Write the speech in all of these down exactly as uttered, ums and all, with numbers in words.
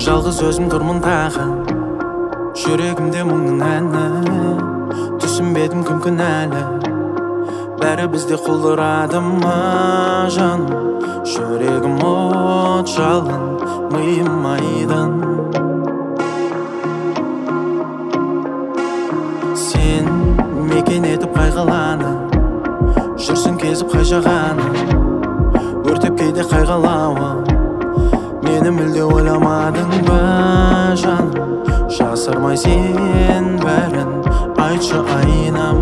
жалғыз өзім тұрмын тағы, жүрегімде мұңның әні. Түсінбедім кім кінәлі, бәрі бізде құлдырады ма жаным. Жүрегім от жалын, миым айдын. Сен мекен етіп қайғыланы, жүрсің кезіп қай жағаны, өртеп кейде қайғылауы. Мені мүлде ойламадың ба жаным, жасырмай сен бәрін айтшы айнам.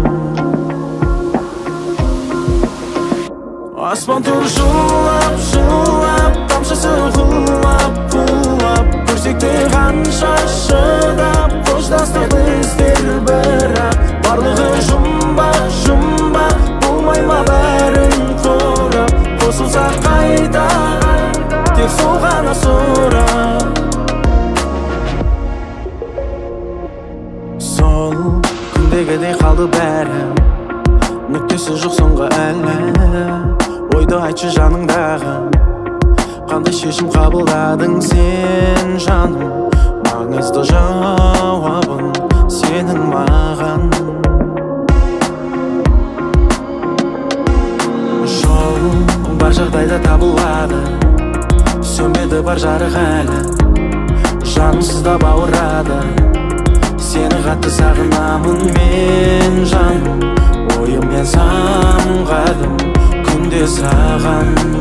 Аспан тұр жылап, жылап, тамшысы құлап, құлап. Көрсек те қанша шыдап, қоштастық біздер бірақ. Барлығы жұмбақ, жұмбақ, болмай ма бәрін құрап. Қосылса қайта, тек сол ғана сұрақ. Сол күндегідей қалды бәрі, нүктесі жоқ соңғы әлі. Ойды айтшы жаныңдағы, қандай шешім қабылдадың сен жаным. Маңызды жауабын сенің маған. Жол бар жағдайда табылады, сөнбеді бар жарық әлі. Жанымсызда бауырады, сені қатты сағынамын мен жаным. Ойыммен самғадым күнде саған.